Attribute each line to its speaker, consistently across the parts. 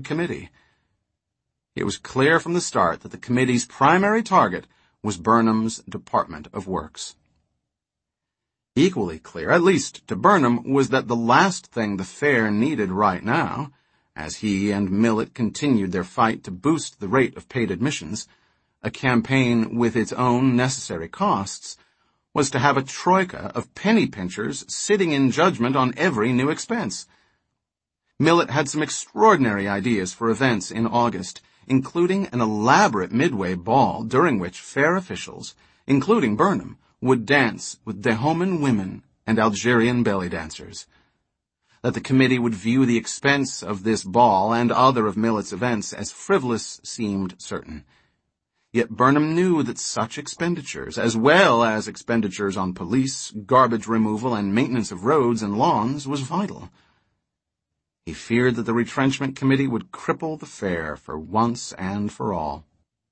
Speaker 1: committee. It was clear from the start that the committee's primary target was Burnham's Department of Works. Equally clear, at least to Burnham, was that the last thing the fair needed right now, as he and Millett continued their fight to boost the rate of paid admissions, a campaign with its own necessary costs, was to have a troika of penny pinchers sitting in judgment on every new expense. Millett had some extraordinary ideas for events in August, including an elaborate midway ball during which fair officials, including Burnham, would dance with Dahomen women and Algerian belly dancers. That the committee would view the expense of this ball and other of Millett's events as frivolous seemed certain. Yet Burnham knew that such expenditures, as well as expenditures on police, garbage removal, and maintenance of roads and lawns, was vital. He feared that the retrenchment committee would cripple the fair for once and for all.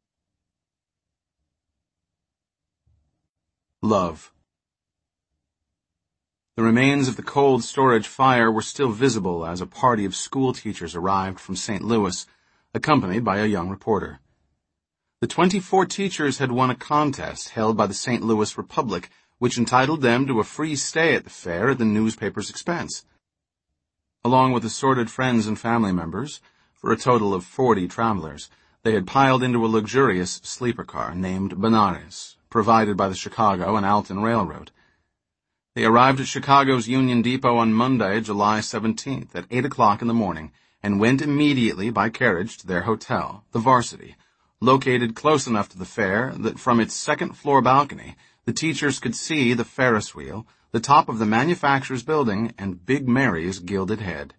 Speaker 1: Love. The remains of the cold storage fire were still visible as a party of school teachers arrived from St. Louis, accompanied by a young reporter. The 24 teachers had won a contest held by the St. Louis Republic, which entitled them to a free stay at the fair at the newspaper's expense. Along with assorted friends and family members, for a total of 40 travelers, they had piled into a luxurious sleeper car named Benares, provided by the Chicago and Alton Railroad. They arrived at Chicago's Union Depot on Monday, July 17th at 8 o'clock in the morning and went immediately by carriage to their hotel, the Varsity, located close enough to the fair that from its second-floor balcony the teachers could see the Ferris wheel, the top of the manufacturer's building, and Big Mary's gilded head.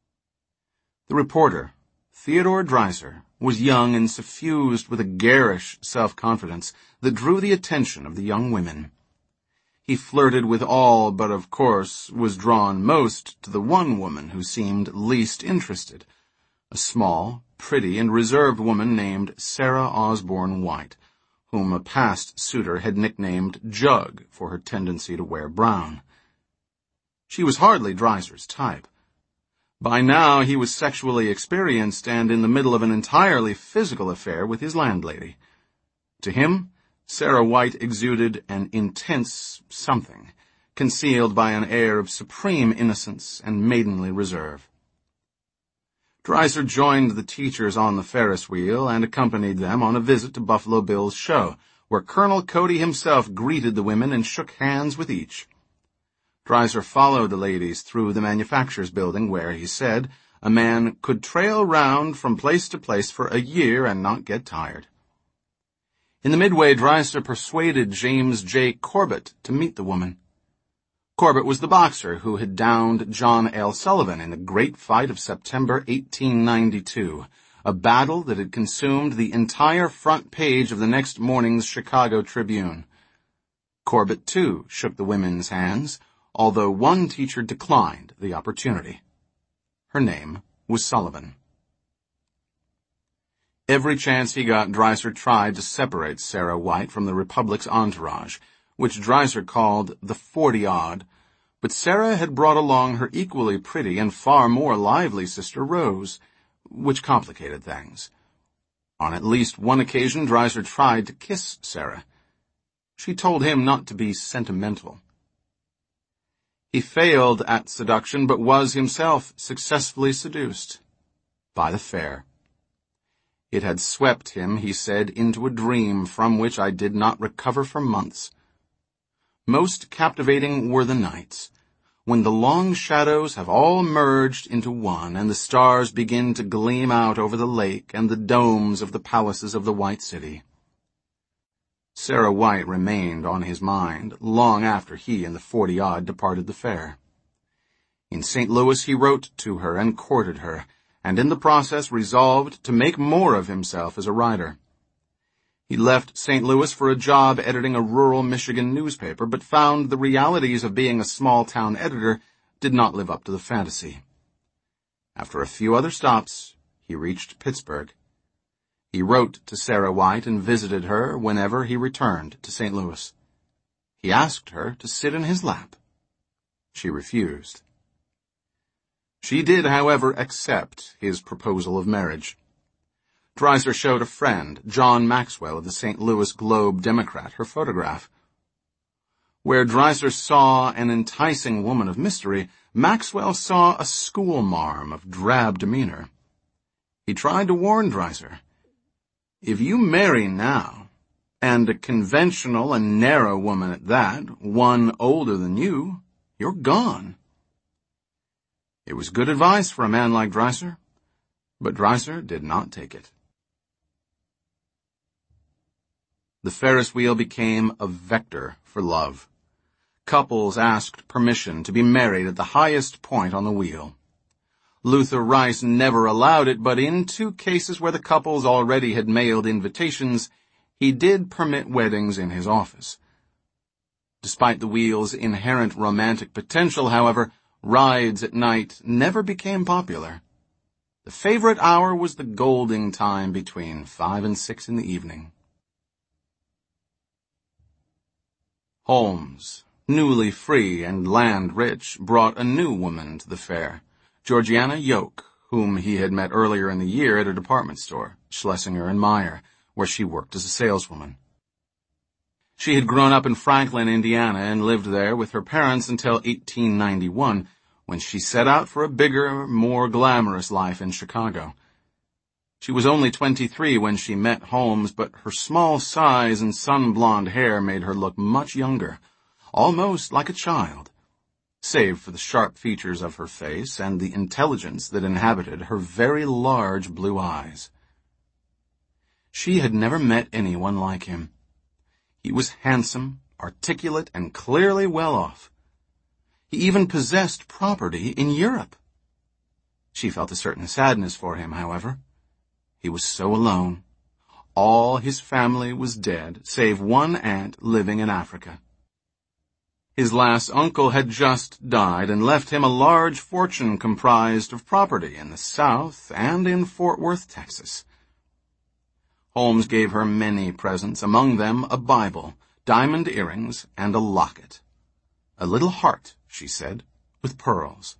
Speaker 1: The reporter, Theodore Dreiser, was young and suffused with a garish self-confidence that drew the attention of the young women. He flirted with all, but of course was drawn most to the one woman who seemed least interested, a small, pretty, and reserved woman named Sarah Osborne White, whom a past suitor had nicknamed Jug for her tendency to wear brown. She was hardly Dreiser's type. By now he was sexually experienced and in the middle of an entirely physical affair with his landlady. To him, Sarah White exuded an intense something, concealed by an air of supreme innocence and maidenly reserve. Dreiser joined the teachers on the Ferris wheel and accompanied them on a visit to Buffalo Bill's show, where Colonel Cody himself greeted the women and shook hands with each. Dreiser followed the ladies through the manufacturer's building where, he said, a man could trail round from place to place for a year and not get tired. In the midway, Dreiser persuaded James J. Corbett to meet the woman. Corbett was the boxer who had downed John L. Sullivan in the Great Fight of September 1892, a battle that had consumed the entire front page of the next morning's Chicago Tribune. Corbett, too, shook the women's hands, although one teacher declined the opportunity. Her name was Sullivan. Every chance he got, Dreiser tried to separate Sarah White from the Republic's entourage, which Dreiser called the 40-odd, but Sarah had brought along her equally pretty and far more lively sister Rose, which complicated things. On at least one occasion, Dreiser tried to kiss Sarah. She told him not to be sentimental. He failed at seduction, but was himself successfully seduced by the fair. It had swept him, he said, into a dream from which I did not recover for months. Most captivating were the nights, when the long shadows have all merged into one and the stars begin to gleam out over the lake and the domes of the palaces of the White City. Sarah White remained on his mind long after he and the 40-odd departed the fair. In St. Louis he wrote to her and courted her, and in the process resolved to make more of himself as a writer. He left St. Louis for a job editing a rural Michigan newspaper, but found the realities of being a small-town editor did not live up to the fantasy. After a few other stops, he reached Pittsburgh. He wrote to Sarah White and visited her whenever he returned to St. Louis. He asked her to sit in his lap. She refused. She did, however, accept his proposal of marriage. Dreiser showed a friend, John Maxwell of the St. Louis Globe-Democrat, her photograph. Where Dreiser saw an enticing woman of mystery, Maxwell saw a schoolmarm of drab demeanor. He tried to warn Dreiser, "If you marry now, and a conventional and narrow woman at that, one older than you, you're gone." It was good advice for a man like Dreiser, but Dreiser did not take it. The Ferris wheel became a vector for love. Couples asked permission to be married at the highest point on the wheel. Luther Rice never allowed it, but in 2 cases where the couples already had mailed invitations, he did permit weddings in his office. Despite the wheel's inherent romantic potential, however, rides at night never became popular. The favorite hour was the golden time between 5 and 6 in the evening. Holmes, newly free and land-rich, brought a new woman to the fair, Georgiana Yoke, whom he had met earlier in the year at a department store, Schlesinger and Meyer, where she worked as a saleswoman. She had grown up in Franklin, Indiana, and lived there with her parents until 1891, when she set out for a bigger, more glamorous life in Chicago. She was only 23 when she met Holmes, but her small size and sun-blonde hair made her look much younger, almost like a child, save for the sharp features of her face and the intelligence that inhabited her very large blue eyes. She had never met anyone like him. He was handsome, articulate, and clearly well off. He even possessed property in Europe. She felt a certain sadness for him, however. He was so alone. All his family was dead, save one aunt living in Africa. His last uncle had just died and left him a large fortune comprised of property in the South and in Fort Worth, Texas. Holmes gave her many presents, among them a Bible, diamond earrings, and a locket. "A little heart," she said, "with pearls."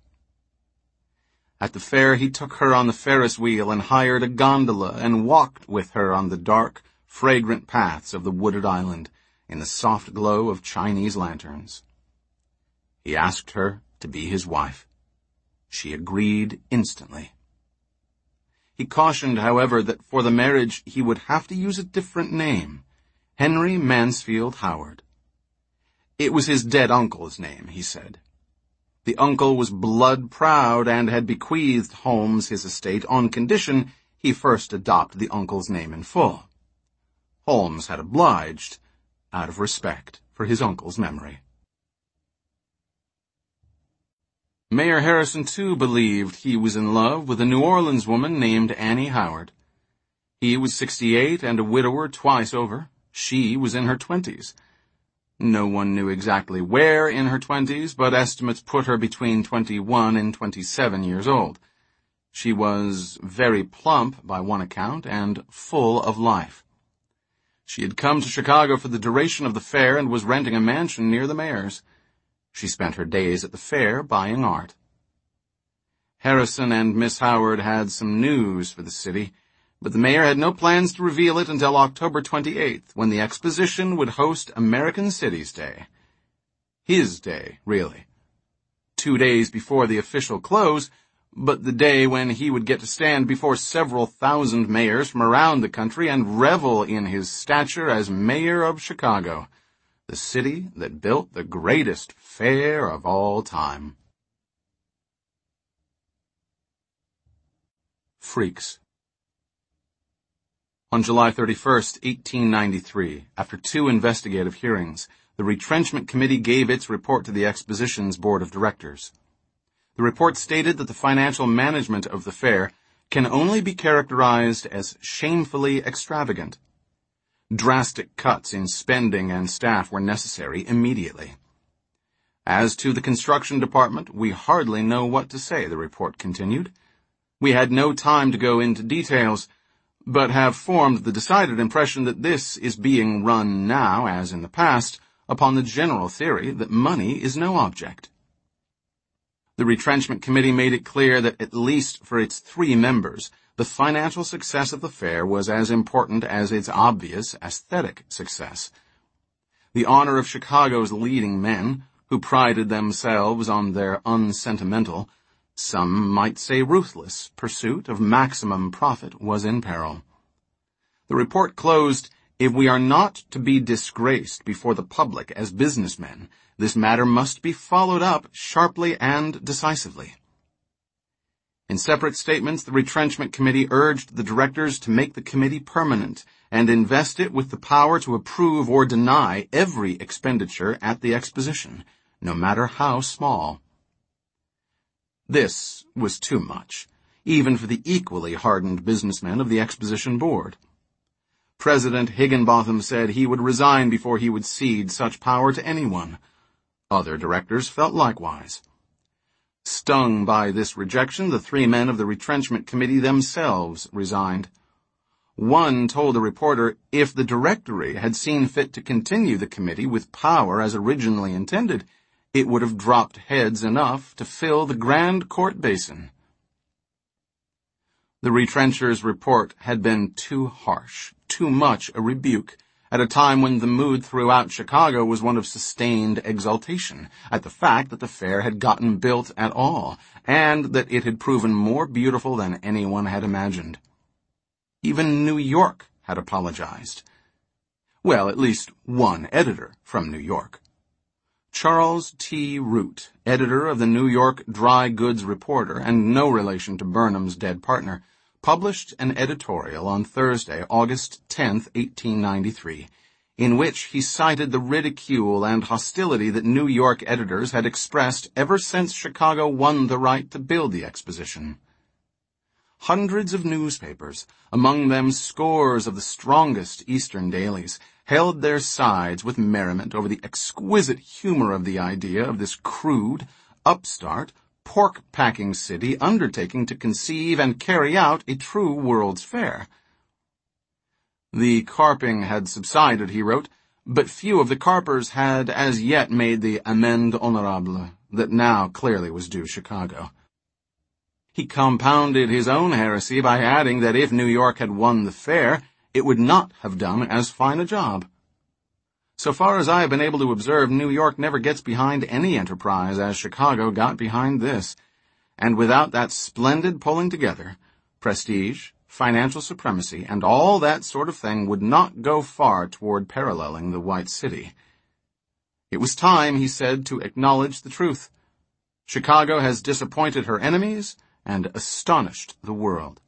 Speaker 1: At the fair he took her on the Ferris wheel and hired a gondola and walked with her on the dark, fragrant paths of the wooded island in the soft glow of Chinese lanterns. He asked her to be his wife. She agreed instantly. He cautioned, however, that for the marriage he would have to use a different name, Henry Mansfield Howard. It was his dead uncle's name, he said. The uncle was blood-proud and had bequeathed Holmes his estate on condition he first adopt the uncle's name in full. Holmes had obliged, out of respect for his uncle's memory. Mayor Harrison, too, believed he was in love with a New Orleans woman named Annie Howard. He was 68 and a widower twice over. She was in her 20s. No one knew exactly where in her 20s, but estimates put her between 21 and 27 years old. She was very plump by one account and full of life. She had come to Chicago for the duration of the fair and was renting a mansion near the mayor's. She spent her days at the fair buying art. Harrison and Miss Howard had some news for the city, but the mayor had no plans to reveal it until October 28th, when the exposition would host American Cities Day. His day, really. 2 days before the official close, but the day when he would get to stand before several thousand mayors from around the country and revel in his stature as mayor of Chicago, the city that built the greatest fair of all time. Freaks. On July 31st, 1893, after 2 investigative hearings, the Retrenchment Committee gave its report to the Exposition's Board of Directors. The report stated that the financial management of the fair can only be characterized as shamefully extravagant. Drastic cuts in spending and staff were necessary immediately. As to the construction department, we hardly know what to say, the report continued. We had no time to go into details, but have formed the decided impression that this is being run now, as in the past, upon the general theory that money is no object. The retrenchment committee made it clear that at least for its 3 members, the financial success of the fair was as important as its obvious aesthetic success. The honor of Chicago's leading men, who prided themselves on their unsentimental, some might say ruthless, pursuit of maximum profit was in peril. The report closed, "If we are not to be disgraced before the public as businessmen, this matter must be followed up sharply and decisively." In separate statements, the retrenchment committee urged the directors to make the committee permanent and invest it with the power to approve or deny every expenditure at the exposition, no matter how small. This was too much, even for the equally hardened businessmen of the exposition board. President Higginbotham said he would resign before he would cede such power to anyone. Other directors felt likewise. Stung by this rejection, the 3 men of the retrenchment committee themselves resigned. One told a reporter if the directory had seen fit to continue the committee with power as originally intended, it would have dropped heads enough to fill the Grand Court basin. The retrenchers' report had been too harsh, too much a rebuke, at a time when the mood throughout Chicago was one of sustained exultation at the fact that the fair had gotten built at all, and that it had proven more beautiful than anyone had imagined. Even New York had apologized. Well, at least one editor from New York. Charles T. Root, editor of the New York Dry Goods Reporter and no relation to Burnham's dead partner, published an editorial on Thursday, August 10, 1893, in which he cited the ridicule and hostility that New York editors had expressed ever since Chicago won the right to build the exposition. Hundreds of newspapers, among them scores of the strongest Eastern dailies, held their sides with merriment over the exquisite humor of the idea of this crude, upstart, pork-packing city undertaking to conceive and carry out a true World's Fair. The carping had subsided, he wrote, but few of the carpers had as yet made the amende honorable that now clearly was due Chicago. He compounded his own heresy by adding that if New York had won the fair, it would not have done as fine a job. So far as I have been able to observe, New York never gets behind any enterprise as Chicago got behind this, and without that splendid pulling together, prestige, financial supremacy, and all that sort of thing would not go far toward paralleling the White City. It was time, he said, to acknowledge the truth. Chicago has disappointed her enemies and astonished the world.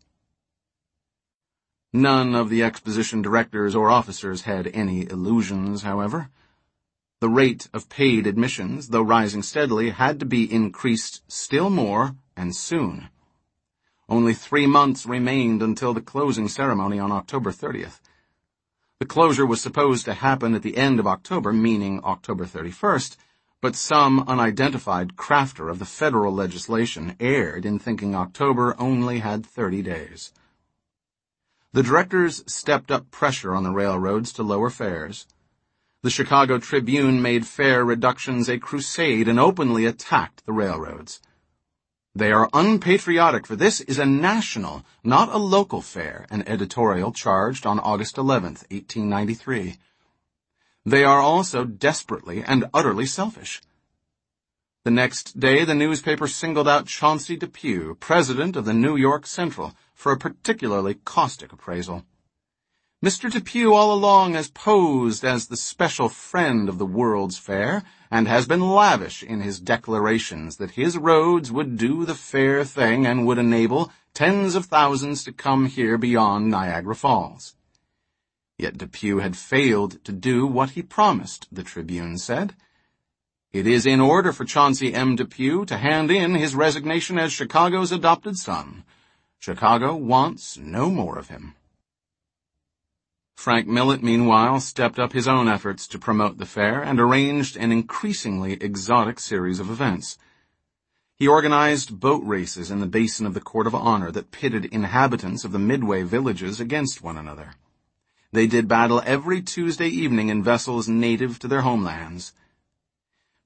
Speaker 1: None of the exposition directors or officers had any illusions, however. The rate of paid admissions, though rising steadily, had to be increased still more, and soon. Only 3 months remained until the closing ceremony on October 30th. The closure was supposed to happen at the end of October, meaning October 31st, but some unidentified crafter of the federal legislation erred in thinking October only had 30 days. The directors stepped up pressure on the railroads to lower fares. The Chicago Tribune made fare reductions a crusade and openly attacked the railroads. They are unpatriotic, for this is a national, not a local fair, an editorial charged on August 11th, 1893. They are also desperately and utterly selfish. The next day, the newspaper singled out Chauncey Depew, president of the New York Central, for a particularly caustic appraisal. Mr. Depew all along has posed as the special friend of the World's Fair, and has been lavish in his declarations that his roads would do the fair thing and would enable tens of thousands to come here beyond Niagara Falls. Yet Depew had failed to do what he promised, the Tribune said. It is in order for Chauncey M. Depew to hand in his resignation as Chicago's adopted son. Chicago wants no more of him. Frank Millet, meanwhile, stepped up his own efforts to promote the fair and arranged an increasingly exotic series of events. He organized boat races in the basin of the Court of Honor that pitted inhabitants of the Midway villages against one another. They did battle every Tuesday evening in vessels native to their homelands.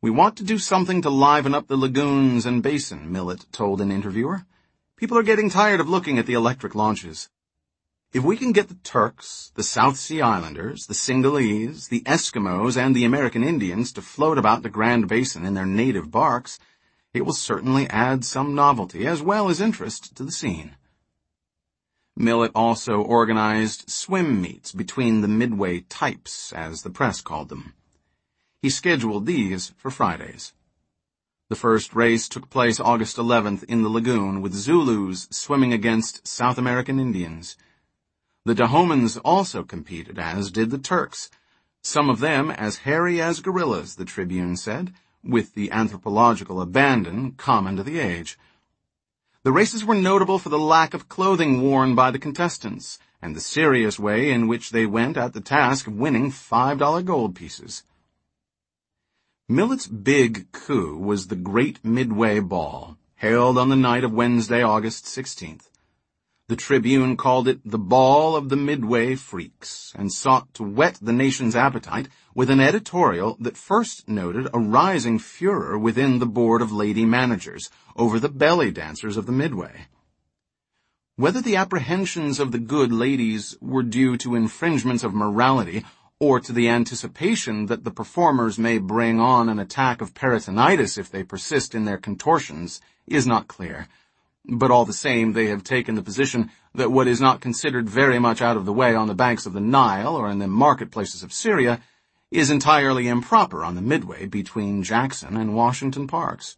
Speaker 1: "We want to do something to liven up the lagoons and basin," Millett told an interviewer. "People are getting tired of looking at the electric launches. If we can get the Turks, the South Sea Islanders, the Singalese, the Eskimos, and the American Indians to float about the Grand Basin in their native barks, it will certainly add some novelty as well as interest to the scene." Millett also organized swim meets between the Midway types, as the press called them. He scheduled these for Fridays. The first race took place August 11th in the lagoon, with Zulus swimming against South American Indians. The Dahomeyans also competed, as did the Turks, some of them as hairy as gorillas, the Tribune said, with the anthropological abandon common to the age. The races were notable for the lack of clothing worn by the contestants, and the serious way in which they went at the task of winning $5 gold pieces. Millett's big coup was the Great Midway Ball, held on the night of Wednesday, August 16th. The Tribune called it the Ball of the Midway Freaks, and sought to whet the nation's appetite with an editorial that first noted a rising furor within the Board of Lady Managers over the belly dancers of the Midway. Whether the apprehensions of the good ladies were due to infringements of morality or to the anticipation that the performers may bring on an attack of peritonitis if they persist in their contortions is not clear. But all the same, they have taken the position that what is not considered very much out of the way on the banks of the Nile or in the marketplaces of Syria is entirely improper on the Midway between Jackson and Washington Parks.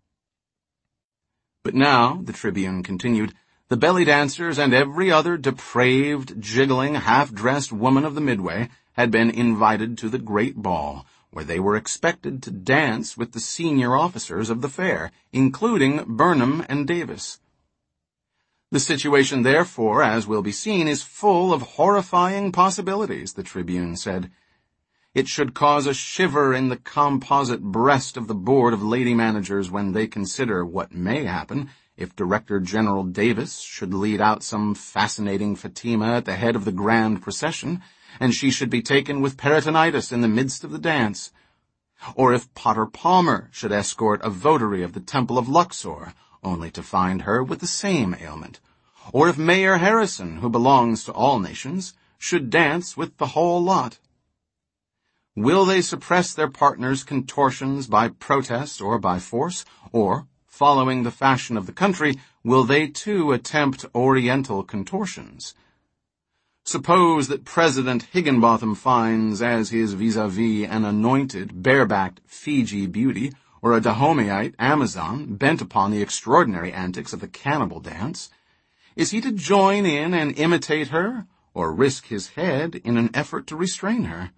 Speaker 1: But now, the Tribune continued, the belly dancers and every other depraved, jiggling, half-dressed woman of the Midway had been invited to the great ball, where they were expected to dance with the senior officers of the fair, including Burnham and Davis. The situation, therefore, as will be seen, is full of horrifying possibilities, the Tribune said. It should cause a shiver in the composite breast of the Board of Lady Managers when they consider what may happen if Director General Davis should lead out some fascinating Fatima at the head of the grand procession, and she should be taken with peritonitis in the midst of the dance. Or if Potter Palmer should escort a votary of the Temple of Luxor, only to find her with the same ailment. Or if Mayor Harrison, who belongs to all nations, should dance with the whole lot. Will they suppress their partners' contortions by protest or by force, or, following the fashion of the country, will they too attempt Oriental contortions? Suppose that President Higginbotham finds as his vis-a-vis an anointed, barebacked Fiji beauty, or a Dahomeyite Amazon bent upon the extraordinary antics of the cannibal dance. Is he to join in and imitate her, or risk his head in an effort to restrain her?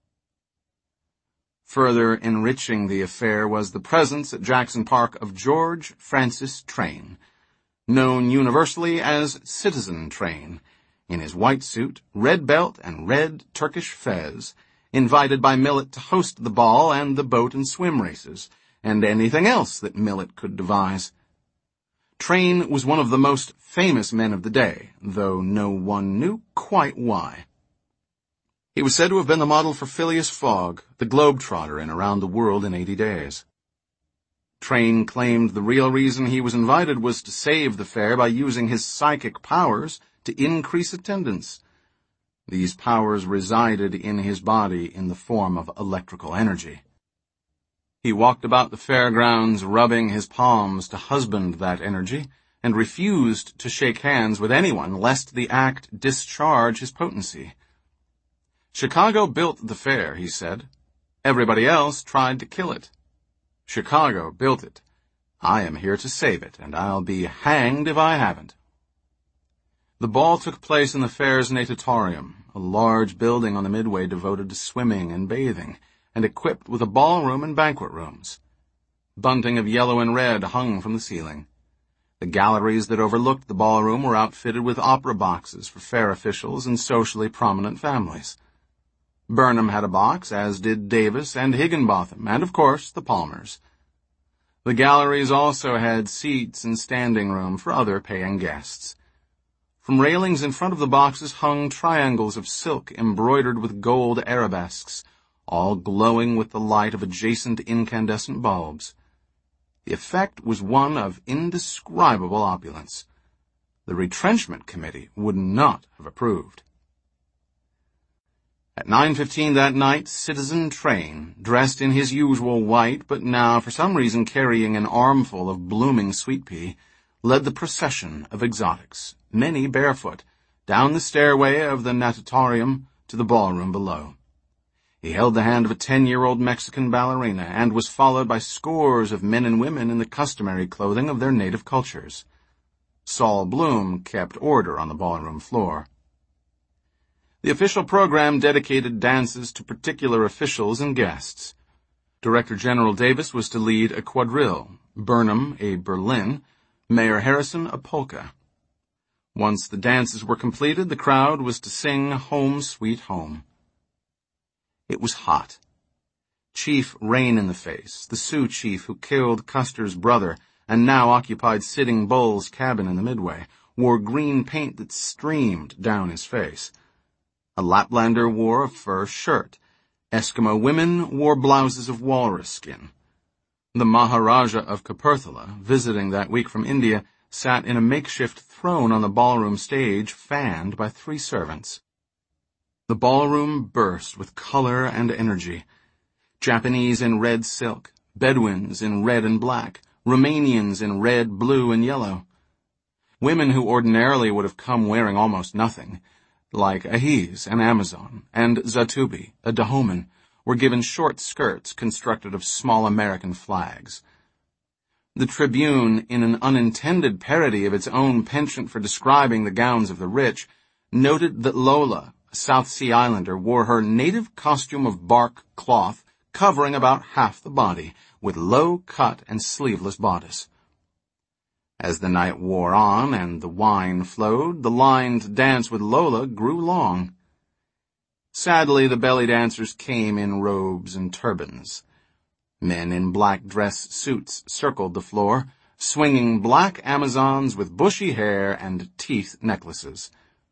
Speaker 1: Further enriching the affair was the presence at Jackson Park of George Francis Train, known universally as Citizen Train, in his white suit, red belt, and red Turkish fez, invited by Millett to host the ball and the boat and swim races, and anything else that Millett could devise. Train was one of the most famous men of the day, though no one knew quite why. He was said to have been the model for Phileas Fogg, the globetrotter in Around the World in 80 Days. Train claimed the real reason he was invited was to save the fair by using his psychic powers to increase attendance. These powers resided in his body in the form of electrical energy. He walked about the fairgrounds rubbing his palms to husband that energy, and refused to shake hands with anyone lest the act discharge his potency. Chicago built the fair, he said. Everybody else tried to kill it. Chicago built it. I am here to save it, and I'll be hanged if I haven't. The ball took place in the fair's natatorium, a large building on the Midway devoted to swimming and bathing, and equipped with a ballroom and banquet rooms. Bunting of yellow and red hung from the ceiling. The galleries that overlooked the ballroom were outfitted with opera boxes for fair officials and socially prominent families. Burnham had a box, as did Davis and Higginbotham, and, of course, the Palmers. The galleries also had seats and standing room for other paying guests. From railings in front of the boxes hung triangles of silk embroidered with gold arabesques, all glowing with the light of adjacent incandescent bulbs. The effect was one of indescribable opulence. The retrenchment committee would not have approved. At 9:15 that night, Citizen Train, dressed in his usual white, but now for some reason carrying an armful of blooming sweet pea, led the procession of exotics, many barefoot, down the stairway of the natatorium to the ballroom below. He held the hand of a 10-year-old Mexican ballerina and was followed by scores of men and women in the customary clothing of their native cultures. Saul Bloom kept order on the ballroom floor. The official program dedicated dances to particular officials and guests. Director General Davis was to lead a quadrille, Burnham a Berlin, Mayor Harrison a polka. Once the dances were completed, the crowd was to sing Home Sweet Home. It was hot. Chief Rain-in-the-Face, the Sioux chief who killed Custer's brother and now occupied Sitting Bull's cabin in the Midway, wore green paint that streamed down his face. A Laplander wore a fur shirt. Eskimo women wore blouses of walrus skin. The Maharaja of Kapurthala, visiting that week from India, sat in a makeshift throne on the ballroom stage, fanned by 3 servants. The ballroom burst with color and energy. Japanese in red silk, Bedouins in red and black, Romanians in red, blue, and yellow. Women who ordinarily would have come wearing almost nothing, like Ahiz, an Amazon, and Zatubi, a Dahoman, were given short skirts constructed of small American flags. The Tribune, in an unintended parody of its own penchant for describing the gowns of the rich, noted that Lola, a South Sea Islander, wore her native costume of bark cloth covering about half the body, with low cut and sleeveless bodice. As the night wore on and the wine flowed, the line to dance with Lola grew long. Sadly, the belly dancers came in robes and turbans. Men in black dress suits circled the floor, swinging black Amazons with bushy hair and teeth necklaces.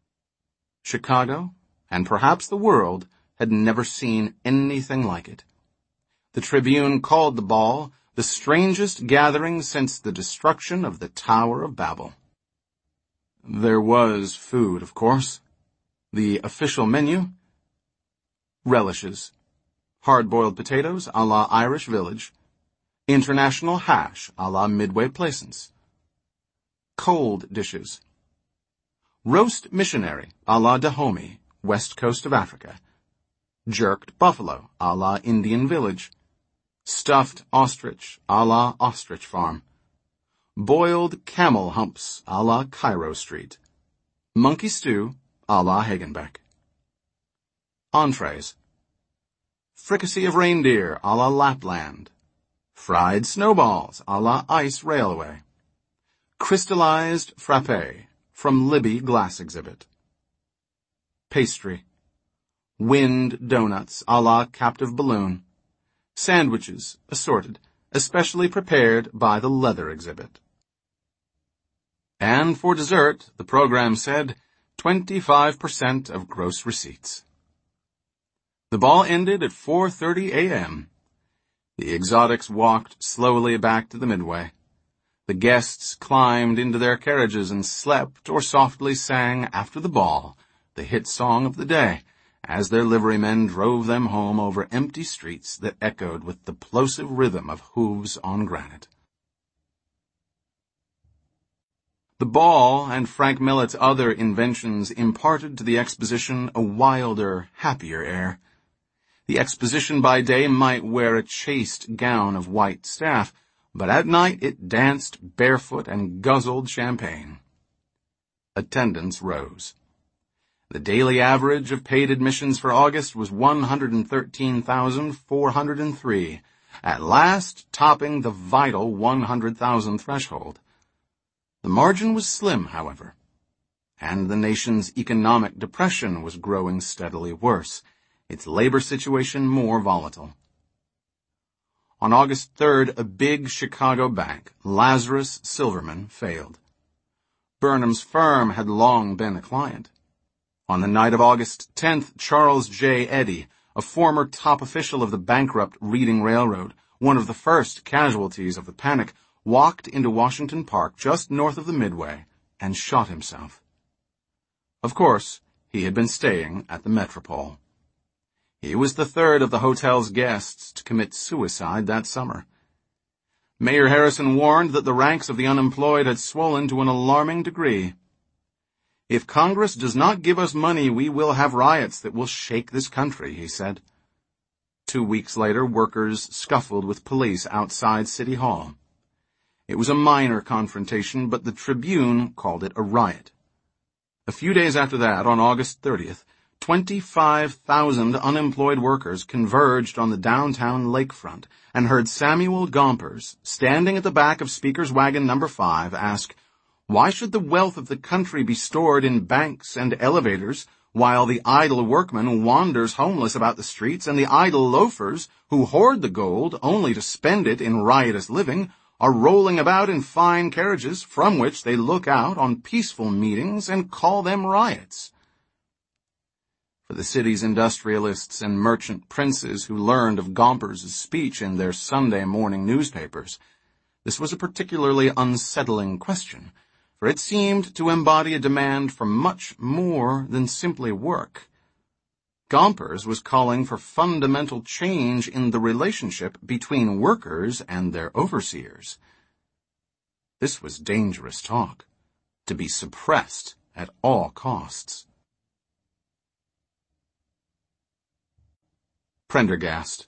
Speaker 1: Chicago, and perhaps the world, had never seen anything like it. The Tribune called the ball the strangest gathering since the destruction of the Tower of Babel. There was food, of course. The official menu: relishes, hard-boiled potatoes a la Irish Village, international hash a la Midway Plaisance, cold dishes, roast missionary a la Dahomey, west coast of Africa, jerked buffalo a la Indian Village, stuffed ostrich a la Ostrich Farm, boiled camel humps a la Cairo Street, monkey stew a la Hagenbeck. Entrees: fricassee of reindeer a la Lapland, fried snowballs a la Ice Railway, crystallized frappé from Libby Glass Exhibit, pastry, wind donuts a la Captive Balloon, sandwiches, assorted, especially prepared by the Leather Exhibit. And for dessert, the program said, 25% of gross receipts. The ball ended at 4:30 a.m. The exotics walked slowly back to the Midway. The guests climbed into their carriages and slept or softly sang after the ball, the hit song of the day, as their liverymen drove them home over empty streets that echoed with the plosive rhythm of hooves on granite. The ball and Frank Millet's other inventions imparted to the exposition a wilder, happier air. The exposition by day might wear a chaste gown of white staff, but at night it danced barefoot and guzzled champagne. Attendance rose. The daily average of paid admissions for August was 113,403, at last topping the vital 100,000 threshold. The margin was slim, however, and the nation's economic depression was growing steadily worse, its labor situation more volatile. On August 3rd, a big Chicago bank, Lazarus Silverman, failed. Burnham's firm had long been a client. On the night of August 10th, Charles J. Eddy, a former top official of the bankrupt Reading Railroad, one of the first casualties of the panic, walked into Washington Park just north of the Midway and shot himself. Of course, he had been staying at the Metropole. He was the third of the hotel's guests to commit suicide that summer. Mayor Harrison warned that the ranks of the unemployed had swollen to an alarming degree. "If Congress does not give us money, we will have riots that will shake this country," he said. 2 weeks later, workers scuffled with police outside City Hall. It was a minor confrontation, but the Tribune called it a riot. A few days after that, on August 30th, 25,000 unemployed workers converged on the downtown lakefront and heard Samuel Gompers, standing at the back of Speaker's Wagon No. 5, ask, "Why should the wealth of the country be stored in banks and elevators, while the idle workman wanders homeless about the streets and the idle loafers, who hoard the gold only to spend it in riotous living, are rolling about in fine carriages from which they look out on peaceful meetings and call them riots?" For the city's industrialists and merchant princes who learned of Gompers' speech in their Sunday morning newspapers, this was a particularly unsettling question, for it seemed to embody a demand for much more than simply work. Gompers was calling for fundamental change in the relationship between workers and their overseers. This was dangerous talk, to be suppressed at all costs. Prendergast.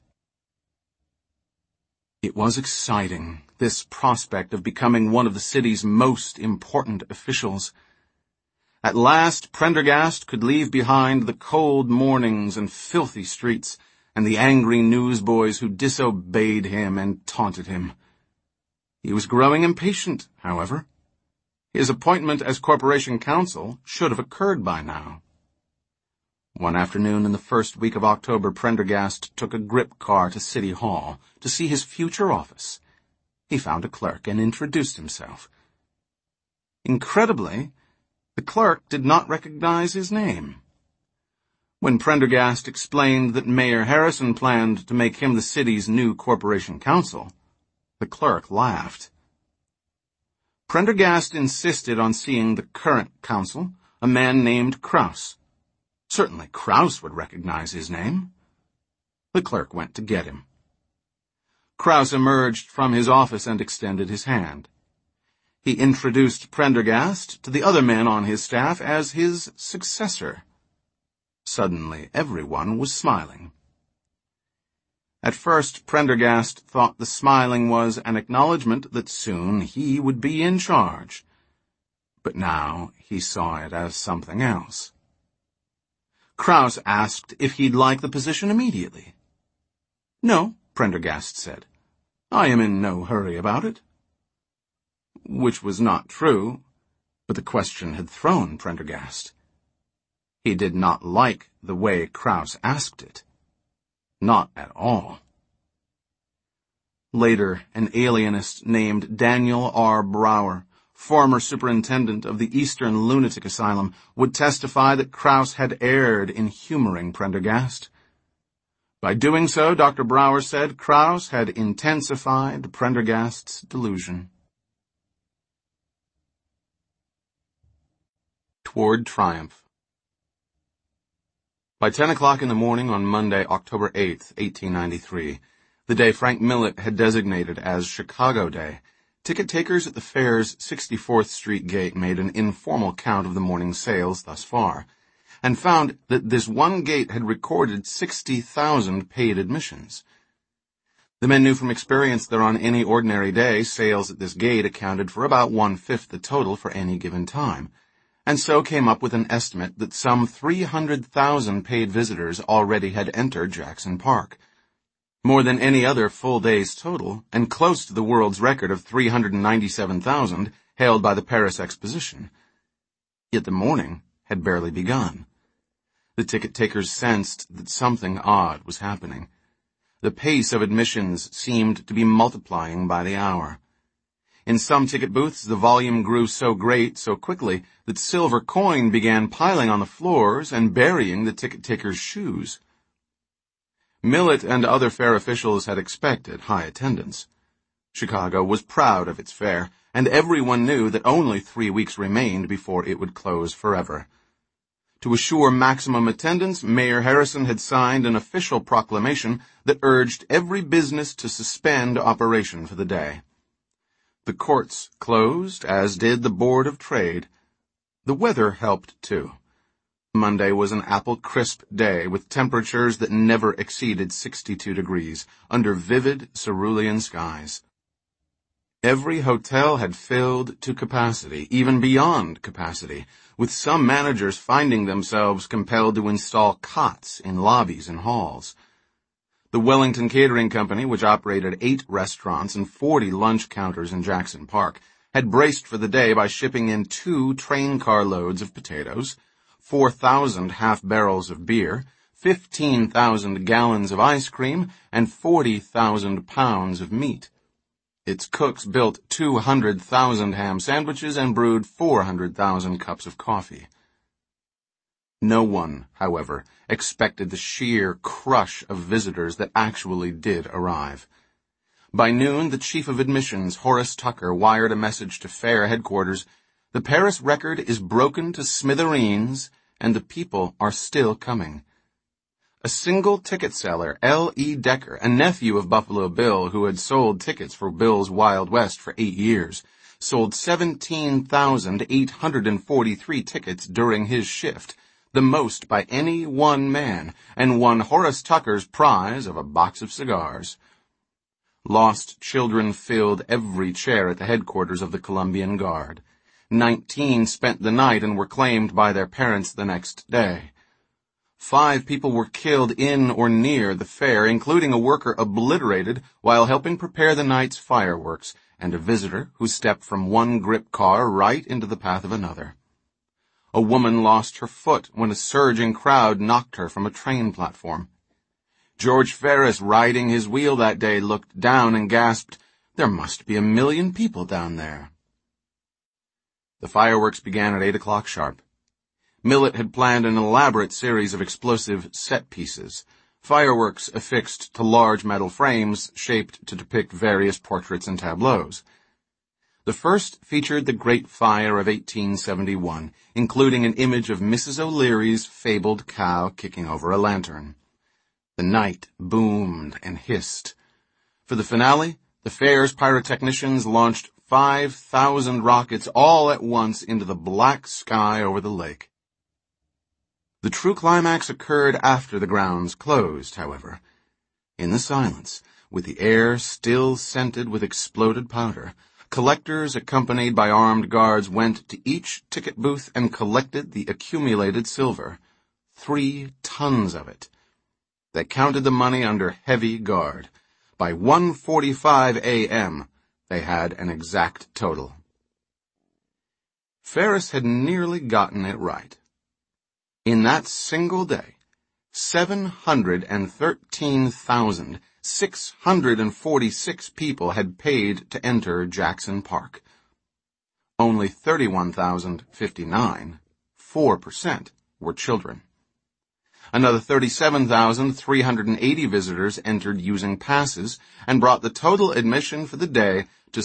Speaker 1: It was exciting, this prospect of becoming one of the city's most important officials. At last, Prendergast could leave behind the cold mornings and filthy streets, and the angry newsboys who disobeyed him and taunted him. He was growing impatient, however. His appointment as corporation counsel should have occurred by now. One afternoon in the first week of October, Prendergast took a grip car to City Hall to see his future office. He found a clerk and introduced himself. Incredibly, the clerk did not recognize his name. When Prendergast explained that Mayor Harrison planned to make him the city's new corporation counsel, the clerk laughed. Prendergast insisted on seeing the current counsel, a man named Kraus. Certainly Kraus would recognize his name. The clerk went to get him. Kraus emerged from his office and extended his hand. He introduced Prendergast to the other men on his staff as his successor. Suddenly, everyone was smiling. At first, Prendergast thought the smiling was an acknowledgment that soon he would be in charge. But now he saw it as something else. Kraus asked if he'd like the position immediately. "No," Prendergast said. "I am in no hurry about it." Which was not true, but the question had thrown Prendergast. He did not like the way Kraus asked it. Not at all. Later, an alienist named Daniel R. Brower, former superintendent of the Eastern Lunatic Asylum, would testify that Kraus had erred in humoring Prendergast. By doing so, Dr. Brower said, Kraus had intensified Prendergast's delusion. Toward triumph. By 10 o'clock in the morning on Monday, October 8th, 1893, the day Frank Millet had designated as Chicago Day, ticket takers at the fair's 64th Street gate made an informal count of the morning's sales thus far, and found that this one gate had recorded 60,000 paid admissions. The men knew from experience that on any ordinary day, sales at this gate accounted for about 1/5 the total for any given time, and so came up with an estimate that some 300,000 paid visitors already had entered Jackson Park, more than any other full day's total, and close to the world's record of 397,000 held by the Paris Exposition. Yet the morning had barely begun. The ticket-takers sensed that something odd was happening. The pace of admissions seemed to be multiplying by the hour. In some ticket booths, the volume grew so great so quickly that silver coin began piling on the floors and burying the ticket-takers' shoes. Millett and other fair officials had expected high attendance. Chicago was proud of its fair, and everyone knew that only 3 weeks remained before it would close forever. To assure maximum attendance, Mayor Harrison had signed an official proclamation that urged every business to suspend operation for the day. The courts closed, as did the Board of Trade. The weather helped, too. Monday was an apple-crisp day with temperatures that never exceeded 62 degrees, under vivid cerulean skies. Every hotel had filled to capacity, even beyond capacity, with some managers finding themselves compelled to install cots in lobbies and halls. The Wellington Catering Company, which operated 8 restaurants and 40 lunch counters in Jackson Park, had braced for the day by shipping in 2 train car loads of potatoes, 4,000 half-barrels of beer, 15,000 gallons of ice cream, and 40,000 pounds of meat. Its cooks built 200,000 ham sandwiches and brewed 400,000 cups of coffee. No one, however, expected the sheer crush of visitors that actually did arrive. By noon, the chief of admissions, Horace Tucker, wired a message to fair headquarters: "The Paris record is broken to smithereens, and the people are still coming." A single ticket seller, L.E. Decker, a nephew of Buffalo Bill who had sold tickets for Bill's Wild West for 8 years, sold 17,843 tickets during his shift, the most by any one man, and won Horace Tucker's prize of a box of cigars. Lost children filled every chair at the headquarters of the Columbian Guard. 19 spent the night and were claimed by their parents the next day. 5 people were killed in or near the fair, including a worker obliterated while helping prepare the night's fireworks, and a visitor who stepped from one grip car right into the path of another. A woman lost her foot when a surging crowd knocked her from a train platform. George Ferris, riding his wheel that day, looked down and gasped, "There must be 1 million people down there." The fireworks began at 8 o'clock sharp. Millett had planned an elaborate series of explosive set pieces, fireworks affixed to large metal frames shaped to depict various portraits and tableaus. The first featured the Great Fire of 1871, including an image of Mrs. O'Leary's fabled cow kicking over a lantern. The night boomed and hissed. For the finale, the fair's pyrotechnicians launched 5,000 rockets all at once into the black sky over the lake. The true climax occurred after the grounds closed, however. In the silence, with the air still scented with exploded powder, collectors accompanied by armed guards went to each ticket booth and collected the accumulated silver, 3 tons of it. They counted the money under heavy guard. By 1:45 a.m., they had an exact total. Ferris had nearly gotten it right. In that single day, 713,646 people had paid to enter Jackson Park. Only 31,059, 4%, were children. Another 37,380 visitors entered using passes and brought the total admission for the day to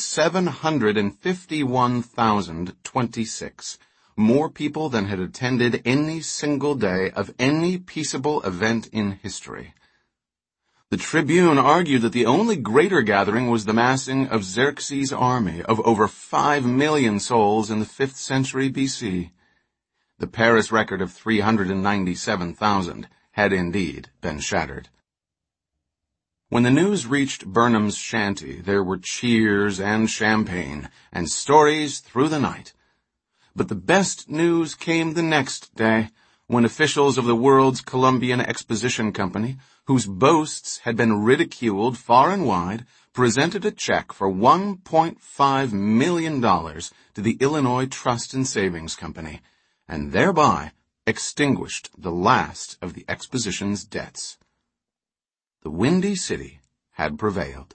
Speaker 1: 751,026. More people than had attended any single day of any peaceable event in history. The Tribune argued that the only greater gathering was the massing of Xerxes' army of over 5 million souls in the 5th century B.C. The Paris record of 397,000 had indeed been shattered. When the news reached Burnham's shanty, there were cheers and champagne and stories through the night. But the best news came the next day, when officials of the World's Columbian Exposition Company, whose boasts had been ridiculed far and wide, presented a check for $1.5 million to the Illinois Trust and Savings Company, and thereby extinguished the last of the exposition's debts. The Windy City had prevailed.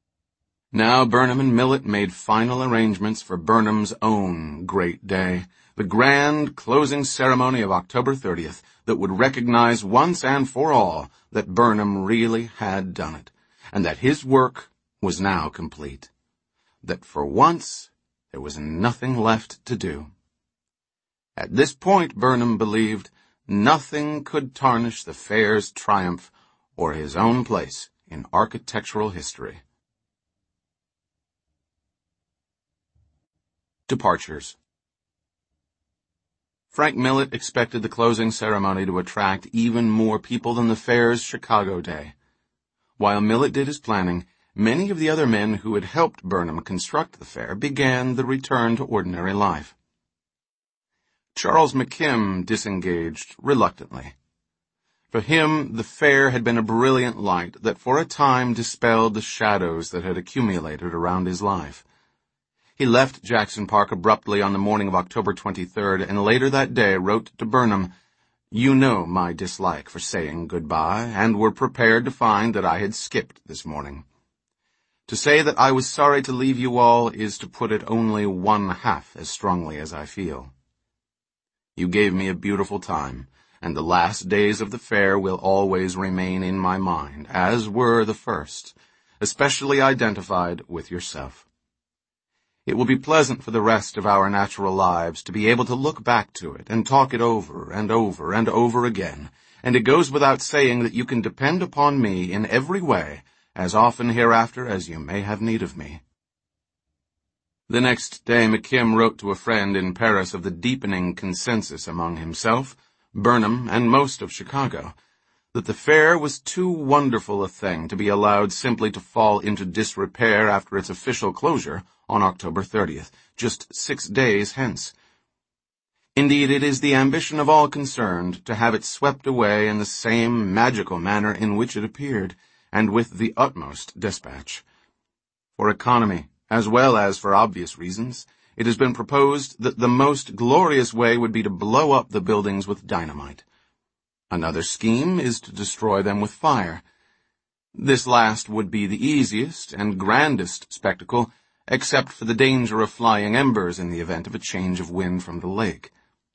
Speaker 1: Now Burnham and Millett made final arrangements for Burnham's own great day, the grand closing ceremony of October 30th that would recognize once and for all that Burnham really had done it, and that his work was now complete. That for once there was nothing left to do. At this point, Burnham believed, nothing could tarnish the fair's triumph or his own place in architectural history. Departures. Frank Millet expected the closing ceremony to attract even more people than the fair's Chicago day. While Millet did his planning, many of the other men who had helped Burnham construct the fair began the return to ordinary life. Charles McKim disengaged reluctantly. For him, the fair had been a brilliant light that for a time dispelled the shadows that had accumulated around his life. He left Jackson Park abruptly on the morning of October 23rd, and later that day wrote to Burnham, "You know my dislike for saying goodbye, and were prepared to find that I had skipped this morning. To say that I was sorry to leave you all is to put it only one half as strongly as I feel. You gave me a beautiful time, and the last days of the fair will always remain in my mind, as were the first, especially identified with yourself. It will be pleasant for the rest of our natural lives to be able to look back to it and talk it over and over and over again, and it goes without saying that you can depend upon me in every way, as often hereafter as you may have need of me." The next day McKim wrote to a friend in Paris of the deepening consensus among himself, Burnham, and most of Chicago, that the fair was too wonderful a thing to be allowed simply to fall into disrepair after its official closure on October 30th, just 6 days hence. Indeed, it is the ambition of all concerned to have it swept away in the same magical manner in which it appeared, and with the utmost despatch. For economy, as well as for obvious reasons, it has been proposed that the most glorious way would be to blow up the buildings with dynamite. Another scheme is to destroy them with fire. This last would be the easiest and grandest spectacle, except for the danger of flying embers in the event of a change of wind from the lake.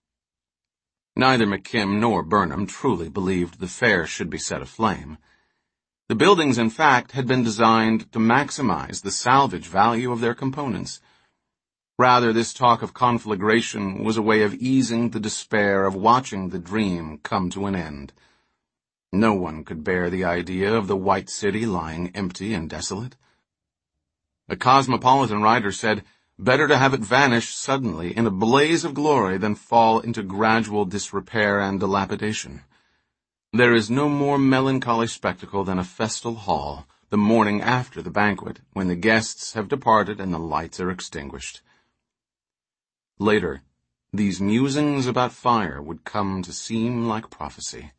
Speaker 1: Neither McKim nor Burnham truly believed the fair should be set aflame. The buildings, in fact, had been designed to maximize the salvage value of their components. Rather, this talk of conflagration was a way of easing the despair of watching the dream come to an end. No one could bear the idea of the White City lying empty and desolate. A cosmopolitan writer said, "Better to have it vanish suddenly in a blaze of glory than fall into gradual disrepair and dilapidation. There is no more melancholy spectacle than a festal hall, the morning after the banquet, when the guests have departed and the lights are extinguished." Later, these musings about fire would come to seem like prophecy.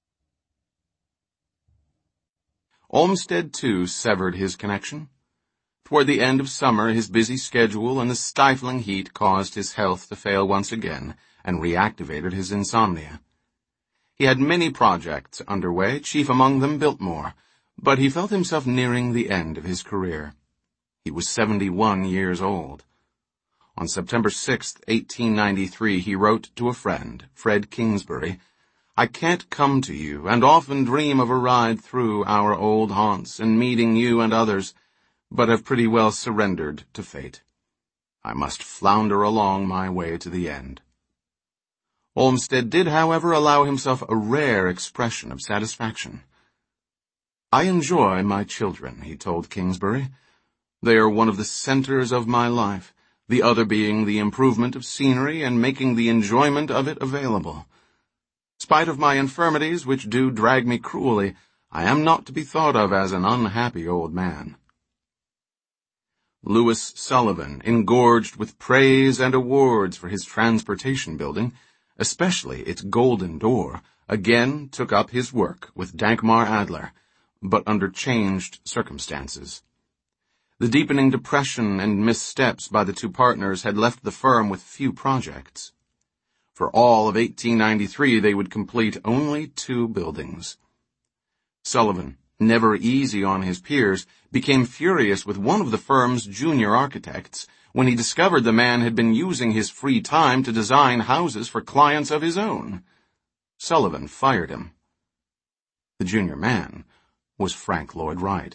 Speaker 1: Olmsted, too, severed his connection. Toward the end of summer, his busy schedule and the stifling heat caused his health to fail once again and reactivated his insomnia. He had many projects underway, chief among them Biltmore, but he felt himself nearing the end of his career. He was 71 years old. On September 6, 1893, he wrote to a friend, Fred Kingsbury, "I can't come to you, and often dream of a ride through our old haunts and meeting you and others, but have pretty well surrendered to fate. I must flounder along my way to the end." Olmsted did, however, allow himself a rare expression of satisfaction. "I enjoy my children," he told Kingsbury. "They are one of the centers of my life, the other being the improvement of scenery and making the enjoyment of it available. Spite of my infirmities, which do drag me cruelly, I am not to be thought of as an unhappy old man." Louis Sullivan, engorged with praise and awards for his transportation building, especially its golden door, again took up his work with Dankmar Adler, but under changed circumstances. The deepening depression and missteps by the two partners had left the firm with few projects. For all of 1893, they would complete only 2 buildings. Sullivan, never easy on his peers, became furious with one of the firm's junior architects when he discovered the man had been using his free time to design houses for clients of his own. Sullivan fired him. The junior man was Frank Lloyd Wright.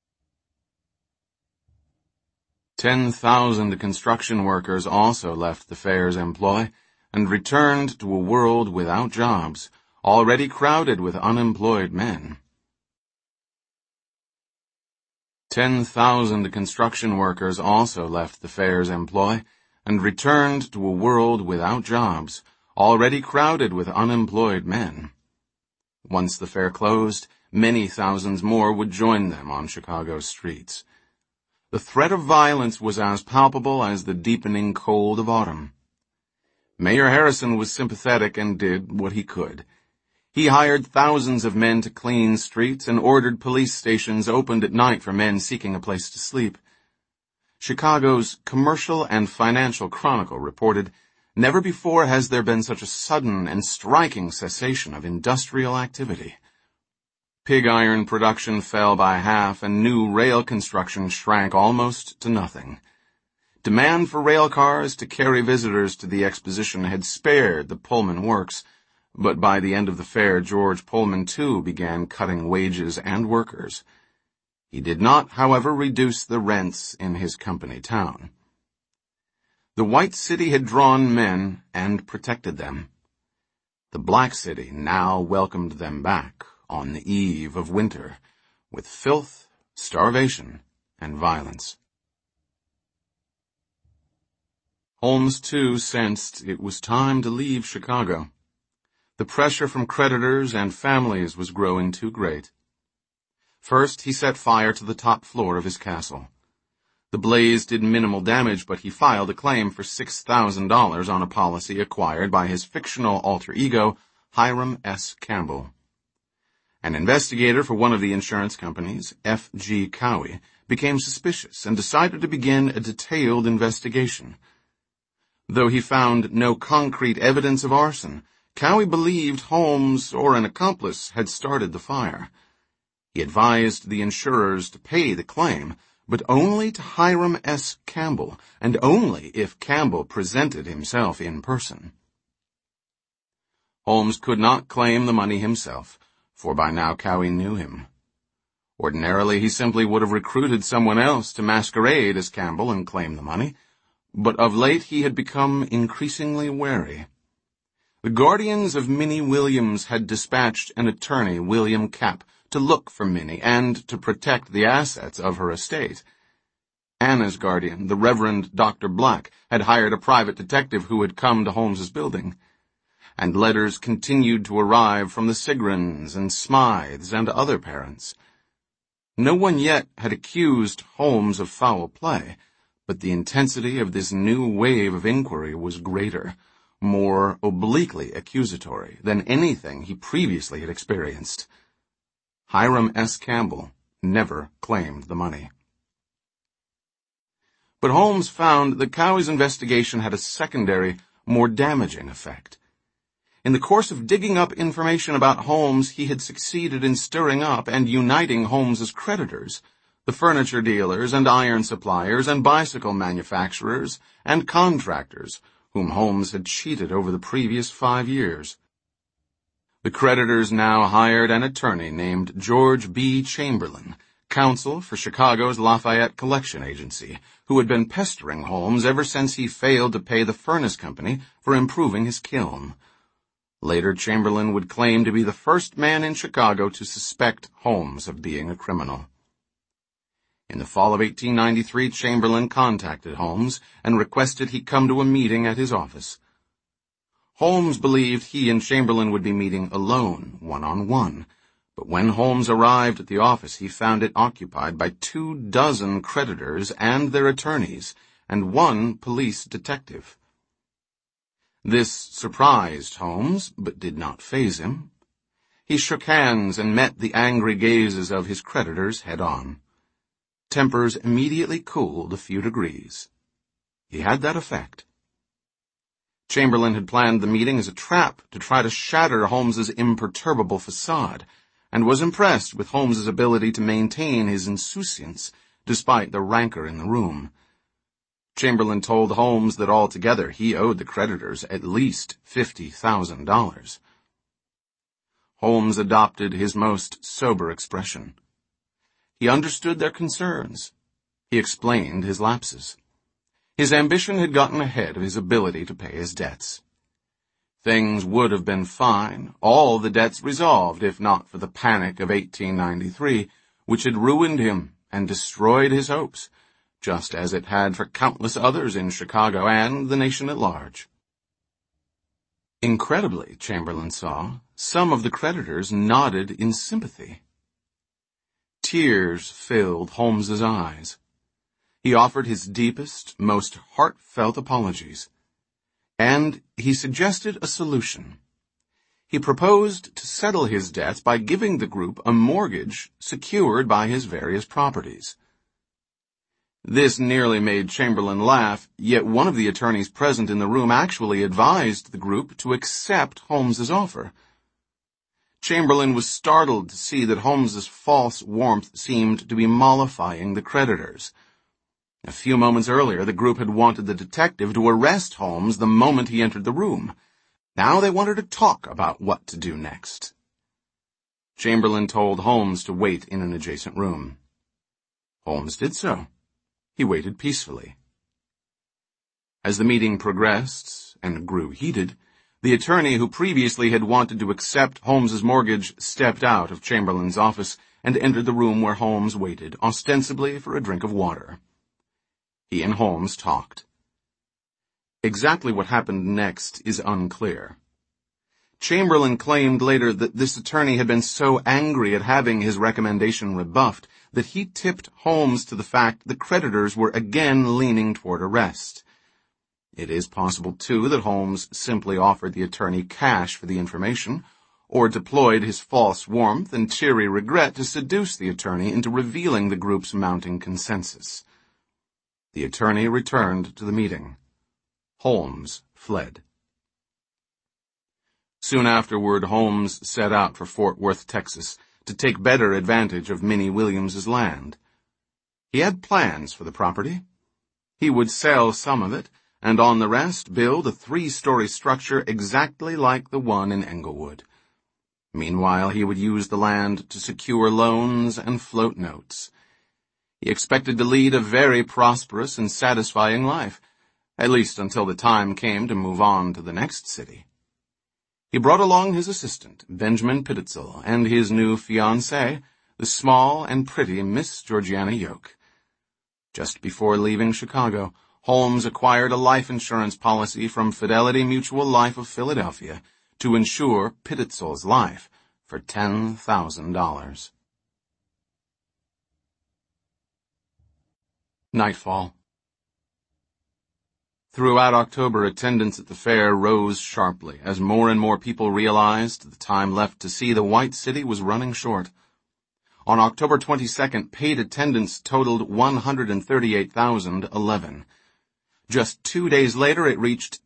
Speaker 1: 10,000 construction workers also left the fair's employ and returned to a world without jobs, already crowded with unemployed men. 10,000 construction workers also left the fair's employ and returned to a world without jobs, already crowded with unemployed men. Once the fair closed, many thousands more would join them on Chicago's streets. The threat of violence was as palpable as the deepening cold of autumn. Mayor Harrison was sympathetic and did what he could. He hired thousands of men to clean streets and ordered police stations opened at night for men seeking a place to sleep. Chicago's Commercial and Financial Chronicle reported, "Never before has there been such a sudden and striking cessation of industrial activity." Pig iron production fell by half and new rail construction shrank almost to nothing. Demand for rail cars to carry visitors to the exposition had spared the Pullman Works, but by the end of the fair, George Pullman, too, began cutting wages and workers. He did not, however, reduce the rents in his company town. The White City had drawn men and protected them. The Black City now welcomed them back on the eve of winter, with filth, starvation, and violence. Holmes, too, sensed it was time to leave Chicago. The pressure from creditors and families was growing too great. First, he set fire to the top floor of his castle. The blaze did minimal damage, but he filed a claim for $6,000 on a policy acquired by his fictional alter ego, Hiram S. Campbell. An investigator for one of the insurance companies, F.G. Cowie, became suspicious and decided to begin a detailed investigation. Though he found no concrete evidence of arson, Cowie believed Holmes or an accomplice had started the fire. He advised the insurers to pay the claim, but only to Hiram S. Campbell, and only if Campbell presented himself in person. Holmes could not claim the money himself, for by now Cowie knew him. Ordinarily, he simply would have recruited someone else to masquerade as Campbell and claim the money, but of late he had become increasingly wary. The guardians of Minnie Williams had dispatched an attorney, William Capp, to look for Minnie and to protect the assets of her estate. Anna's guardian, the Reverend Dr. Black, had hired a private detective who had come to Holmes's building. And letters continued to arrive from the Sigrans and Smythes and other parents. No one yet had accused Holmes of foul play, but the intensity of this new wave of inquiry was greater, more obliquely accusatory than anything he previously had experienced. Hiram S. Campbell never claimed the money. But Holmes found that Cowie's investigation had a secondary, more damaging effect. In the course of digging up information about Holmes, he had succeeded in stirring up and uniting Holmes's creditors, the furniture dealers and iron suppliers and bicycle manufacturers and contractors, whom Holmes had cheated over the previous 5 years. The creditors now hired an attorney named George B. Chamberlain, counsel for Chicago's Lafayette Collection Agency, who had been pestering Holmes ever since he failed to pay the furnace company for improving his kiln. Later, Chamberlain would claim to be the first man in Chicago to suspect Holmes of being a criminal. In the fall of 1893, Chamberlain contacted Holmes and requested he come to a meeting at his office. Holmes believed he and Chamberlain would be meeting alone, one-on-one, but when Holmes arrived at the office, he found it occupied by 24 creditors and their attorneys, and 1 police detective. This surprised Holmes, but did not faze him. He shook hands and met the angry gazes of his creditors head-on. Tempers immediately cooled a few degrees. He had that effect. Chamberlain had planned the meeting as a trap to try to shatter Holmes's imperturbable facade, and was impressed with Holmes's ability to maintain his insouciance despite the rancor in the room. Chamberlain told Holmes that altogether he owed the creditors at least $50,000. Holmes adopted his most sober expression. He understood their concerns. He explained his lapses. His ambition had gotten ahead of his ability to pay his debts. Things would have been fine, all the debts resolved, if not for the panic of 1893, which had ruined him and destroyed his hopes, just as it had for countless others in Chicago and the nation at large. Incredibly, Chamberlain saw, some of the creditors nodded in sympathy. Tears filled Holmes's eyes. He offered his deepest, most heartfelt apologies. And he suggested a solution. He proposed to settle his debts by giving the group a mortgage secured by his various properties. This nearly made Chamberlain laugh, yet one of the attorneys present in the room actually advised the group to accept Holmes's offer. Chamberlain was startled to see that Holmes's false warmth seemed to be mollifying the creditors. A few moments earlier, the group had wanted the detective to arrest Holmes the moment he entered the room. Now they wanted to talk about what to do next. Chamberlain told Holmes to wait in an adjacent room. Holmes did so. He waited peacefully. As the meeting progressed and grew heated, the attorney who previously had wanted to accept Holmes's mortgage stepped out of Chamberlain's office and entered the room where Holmes waited, ostensibly for a drink of water. He and Holmes talked. Exactly what happened next is unclear. Chamberlain claimed later that this attorney had been so angry at having his recommendation rebuffed that he tipped Holmes to the fact the creditors were again leaning toward arrest. It is possible, too, that Holmes simply offered the attorney cash for the information, or deployed his false warmth and cheery regret to seduce the attorney into revealing the group's mounting consensus. The attorney returned to the meeting. Holmes fled. Soon afterward, Holmes set out for Fort Worth, Texas, to take better advantage of Minnie Williams's land. He had plans for the property. He would sell some of it, and on the rest build a 3-story structure exactly like the one in Englewood. Meanwhile, he would use the land to secure loans and float notes. He expected to lead a very prosperous and satisfying life, at least until the time came to move on to the next city. He brought along his assistant, Benjamin Pititzel, and his new fiancée, the small and pretty Miss Georgiana Yoke. Just before leaving Chicago, Holmes acquired a life insurance policy from Fidelity Mutual Life of Philadelphia to insure Pititzel's life for $10,000. Nightfall. Throughout October, attendance at the fair rose sharply as more and more people realized the time left to see the White City was running short. On October 22nd, paid attendance totaled 138,011. Just 2 days later, it reached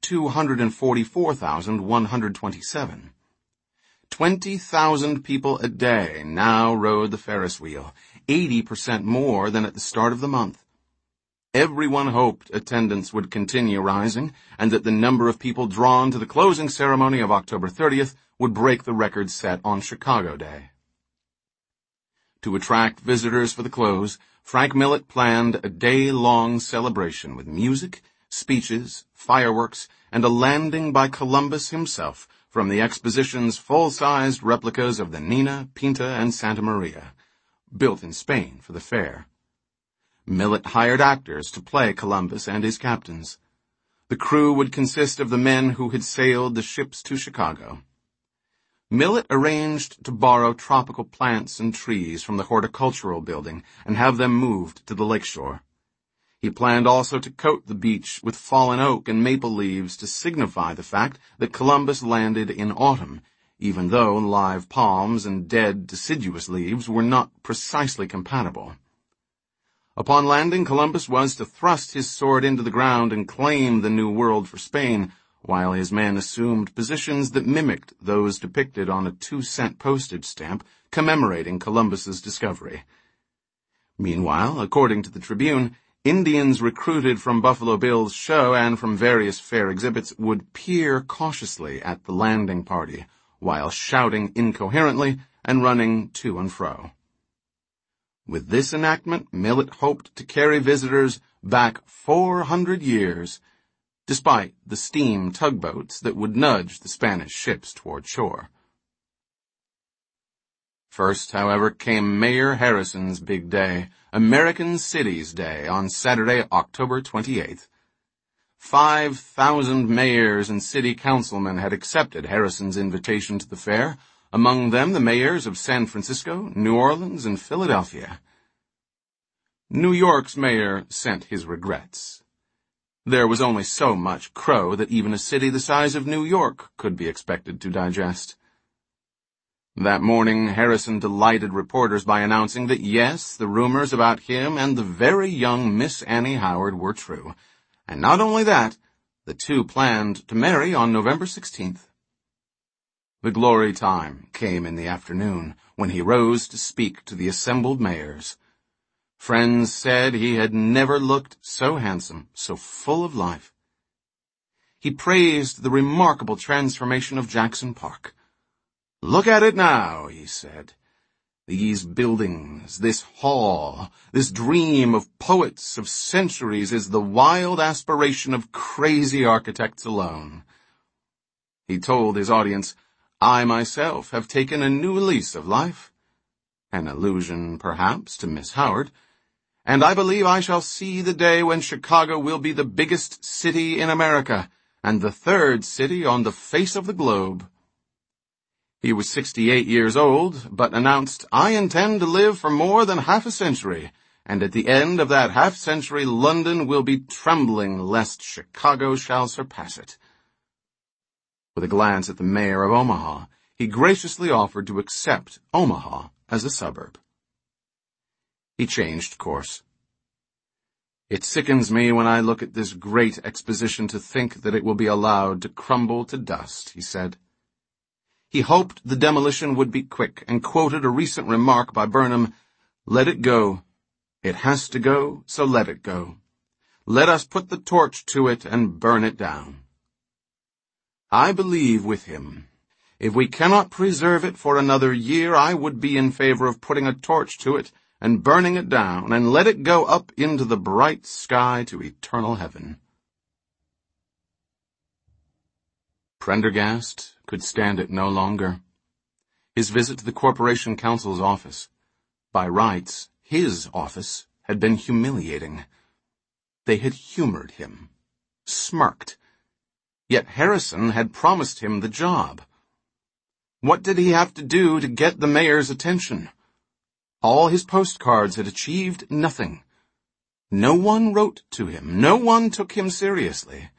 Speaker 1: 244,127. 20,000 people a day now rode the Ferris wheel, 80% more than at the start of the month. Everyone hoped attendance would continue rising and that the number of people drawn to the closing ceremony of October 30th would break the record set on Chicago Day. To attract visitors for the close, Frank Millet planned a day-long celebration with music, speeches, fireworks, and a landing by Columbus himself from the exposition's full-sized replicas of the Nina, Pinta, and Santa Maria, built in Spain for the fair. Millet hired actors to play Columbus and his captains. The crew would consist of the men who had sailed the ships to Chicago. Millet arranged to borrow tropical plants and trees from the horticultural building and have them moved to the lakeshore. He planned also to coat the beach with fallen oak and maple leaves to signify the fact that Columbus landed in autumn, even though live palms and dead deciduous leaves were not precisely compatible. Upon landing, Columbus was to thrust his sword into the ground and claim the New World for Spain, while his men assumed positions that mimicked those depicted on a 2-cent postage stamp commemorating Columbus's discovery. Meanwhile, according to the Tribune, Indians recruited from Buffalo Bill's show and from various fair exhibits would peer cautiously at the landing party, while shouting incoherently and running to and fro. With this enactment, Millet hoped to carry visitors back 400 years, despite the steam tugboats that would nudge the Spanish ships toward shore. First, however, came Mayor Harrison's big day, American Cities Day, on Saturday, October 28th. 5,000 mayors and city councilmen had accepted Harrison's invitation to the fair, among them the mayors of San Francisco, New Orleans, and Philadelphia. New York's mayor sent his regrets. There was only so much crow that even a city the size of New York could be expected to digest. That morning, Harrison delighted reporters by announcing that yes, the rumors about him and the very young Miss Annie Howard were true. And not only that, the two planned to marry on November 16th. The glory time came in the afternoon, when he rose to speak to the assembled mayors. Friends said he had never looked so handsome, so full of life. He praised the remarkable transformation of Jackson Park. "Look at it now," he said. "These buildings, this hall, this dream of poets of centuries is the wild aspiration of crazy architects alone." He told his audience, "I myself have taken a new lease of life," an allusion, perhaps, to Miss Howard, "and I believe I shall see the day when Chicago will be the biggest city in America, and the third city on the face of the globe." He was 68 years old, but announced, "I intend to live for more than half a century, and at the end of that half-century London will be trembling lest Chicago shall surpass it." With a glance at the mayor of Omaha, he graciously offered to accept Omaha as a suburb. He changed course. "It sickens me when I look at this great exposition to think that it will be allowed to crumble to dust," he said. He hoped the demolition would be quick and quoted a recent remark by Burnham, "Let it go. It has to go, so let it go. Let us put the torch to it and burn it down." I believe with him. If we cannot preserve it for another year, I would be in favor of putting a torch to it and burning it down, and let it go up into the bright sky to eternal heaven. Prendergast could stand it no longer. His visit to the Corporation Counsel's office, by rights, his office, had been humiliating. They had humored him, smirked. Yet Harrison had promised him the job. What did he have to do to get the mayor's attention? All his postcards had achieved nothing. No one wrote to him. No one took him seriously.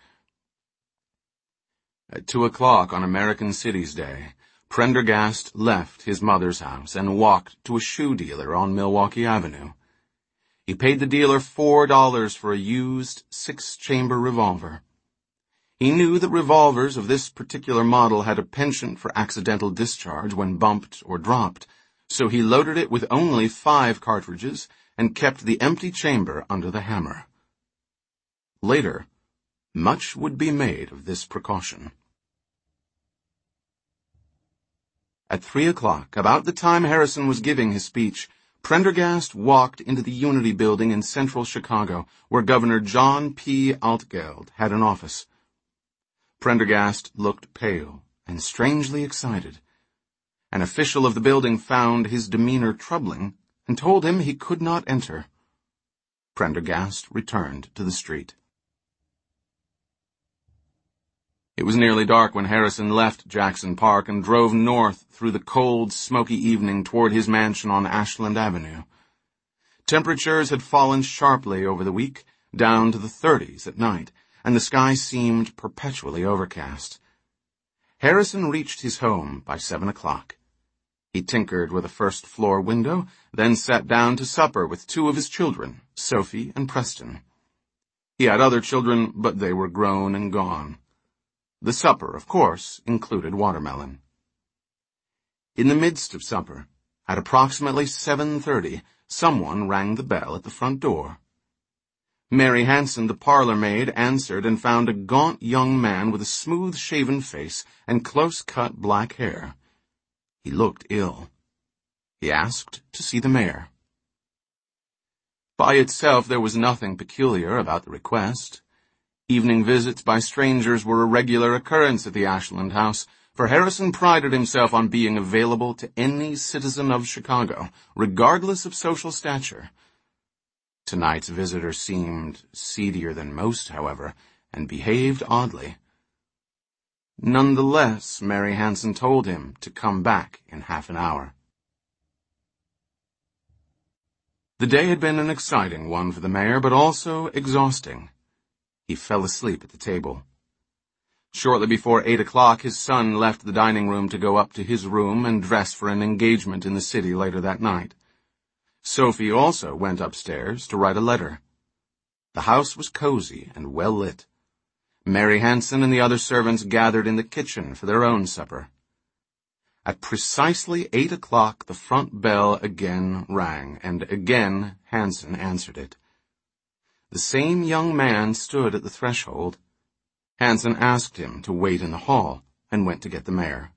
Speaker 1: At 2:00 on American Cities Day, Prendergast left his mother's house and walked to a shoe dealer on Milwaukee Avenue. He paid the dealer $4 for a used 6-chamber revolver. He knew that revolvers of this particular model had a penchant for accidental discharge when bumped or dropped, so he loaded it with only 5 cartridges and kept the empty chamber under the hammer. Later, much would be made of this precaution. At 3:00, about the time Harrison was giving his speech, Prendergast walked into the Unity Building in central Chicago, where Governor John P. Altgeld had an office. Prendergast looked pale and strangely excited. An official of the building found his demeanor troubling and told him he could not enter. Prendergast returned to the street. It was nearly dark when Harrison left Jackson Park and drove north through the cold, smoky evening toward his mansion on Ashland Avenue. Temperatures had fallen sharply over the week, down to the 30s at night, and the sky seemed perpetually overcast. Harrison reached his home by 7:00. He tinkered with a first-floor window, then sat down to supper with 2 of his children, Sophie and Preston. He had other children, but they were grown and gone. The supper, of course, included watermelon. In the midst of supper, at approximately 7:30, someone rang the bell at the front door. Mary Hansen, the parlor maid, answered and found a gaunt young man with a smooth-shaven face and close-cut black hair. He looked ill. He asked to see the mayor. By itself, there was nothing peculiar about the request. Evening visits by strangers were a regular occurrence at the Ashland house, for Harrison prided himself on being available to any citizen of Chicago, regardless of social stature. Tonight's visitor seemed seedier than most, however, and behaved oddly. Nonetheless, Mary Hansen told him to come back in half an hour. The day had been an exciting one for the mayor, but also exhausting. He fell asleep at the table. Shortly before 8 o'clock, his son left the dining room to go up to his room and dress for an engagement in the city later that night. Sophie also went upstairs to write a letter. The house was cozy and well lit. Mary Hansen and the other servants gathered in the kitchen for their own supper. At precisely 8 o'clock, the front bell again rang, and again Hansen answered it. The same young man stood at the threshold. Hansen asked him to wait in the hall and went to get the mayor.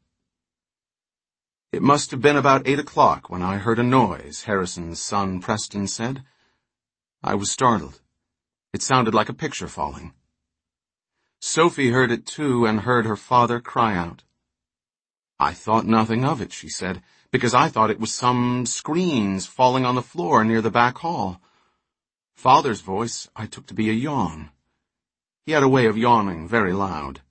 Speaker 1: "It must have been about 8 o'clock when I heard a noise," Harrison's son Preston said. "I was startled. It sounded like a picture falling." Sophie heard it too and heard her father cry out. "I thought nothing of it," she said, "because I thought it was some screens falling on the floor near the back hall. Father's voice I took to be a yawn. He had a way of yawning very loud."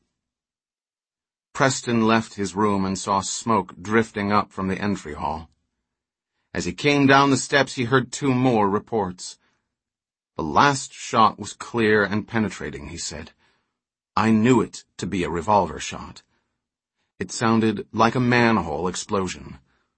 Speaker 1: Preston left his room and saw smoke drifting up from the entry hall. As he came down the steps, he heard 2 more reports. "The last shot was clear and penetrating," he said. "I knew it to be a revolver shot. It sounded like a manhole explosion."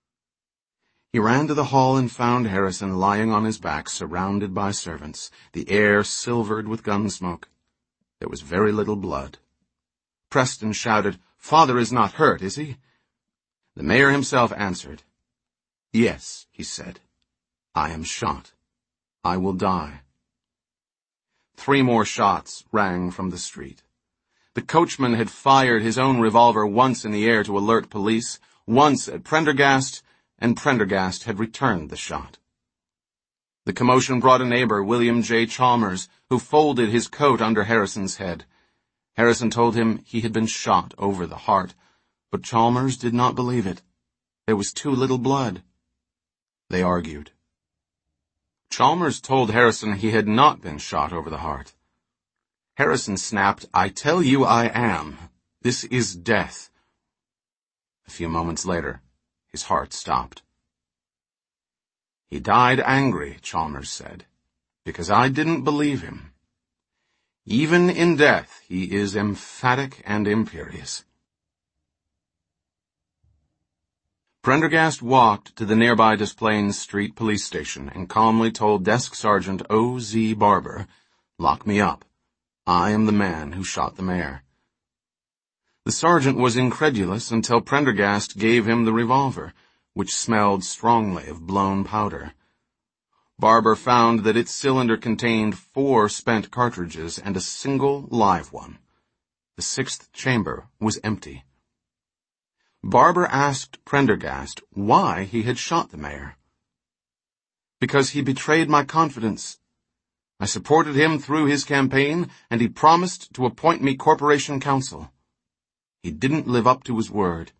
Speaker 1: He ran to the hall and found Harrison lying on his back, surrounded by servants, the air silvered with gun smoke. There was very little blood. Preston shouted, "Father is not hurt, is he?" The mayor himself answered. "Yes," he said. "I am shot. I will die." 3 more shots rang from the street. The coachman had fired his own revolver once in the air to alert police, once at Prendergast, and Prendergast had returned the shot. The commotion brought a neighbor, William J. Chalmers, who folded his coat under Harrison's head. Harrison told him he had been shot over the heart, but Chalmers did not believe it. There was too little blood. They argued. Chalmers told Harrison he had not been shot over the heart. Harrison snapped, "I tell you I am. This is death." A few moments later, his heart stopped. "He died angry," Chalmers said, "because I didn't believe him. Even in death, he is emphatic and imperious." Prendergast walked to the nearby Des Plaines Street police station and calmly told Desk Sergeant O.Z. Barber, "Lock me up. I am the man who shot the mayor." The sergeant was incredulous until Prendergast gave him the revolver, which smelled strongly of blown powder. Barber found that its cylinder contained 4 spent cartridges and a single live one. The 6th chamber was empty. Barber asked Prendergast why he had shot the mayor. "Because he betrayed my confidence. I supported him through his campaign, and he promised to appoint me corporation counsel. He didn't live up to his word."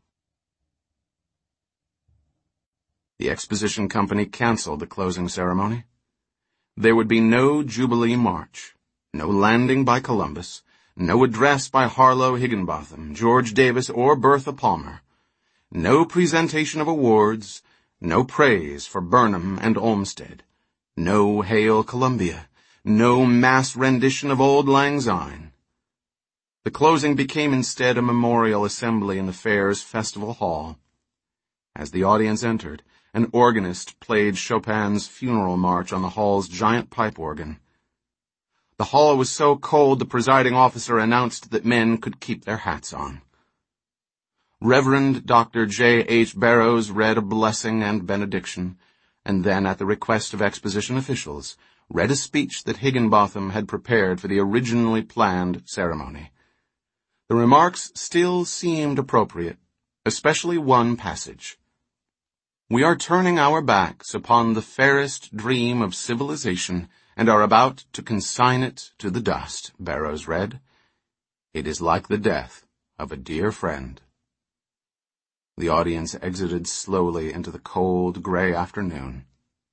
Speaker 1: The exposition company canceled the closing ceremony. There would be no Jubilee March, no landing by Columbus, no address by Harlow Higginbotham, George Davis, or Bertha Palmer, no presentation of awards, no praise for Burnham and Olmsted, no Hail Columbia, no mass rendition of Auld Lang Syne. The closing became instead a memorial assembly in the fair's festival hall. As the audience entered, an organist played Chopin's funeral march on the hall's giant pipe organ. The hall was so cold the presiding officer announced that men could keep their hats on. Reverend Dr. J. H. Barrows read a blessing and benediction, and then, at the request of exposition officials, read a speech that Higginbotham had prepared for the originally planned ceremony. The remarks still seemed appropriate, especially one passage. "We are turning our backs upon the fairest dream of civilization and are about to consign it to the dust," Barrows read. "It is like the death of a dear friend." The audience exited slowly into the cold, gray afternoon.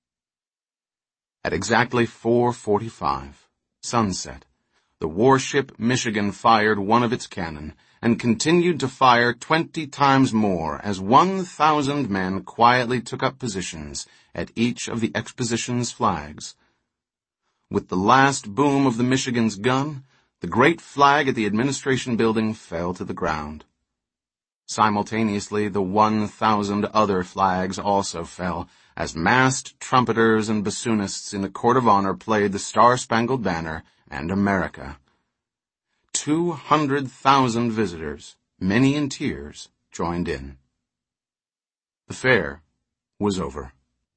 Speaker 1: At exactly 4:45, sunset, the warship Michigan fired one of its cannon and continued to fire 20 times more as 1,000 men quietly took up positions at each of the exposition's flags. With the last boom of the Michigan's gun, the great flag at the administration building fell to the ground. Simultaneously, the 1,000 other flags also fell, as masked trumpeters and bassoonists in the Court of Honor played the Star-Spangled Banner and America. 200,000 visitors, many in tears, joined in. The fair was over.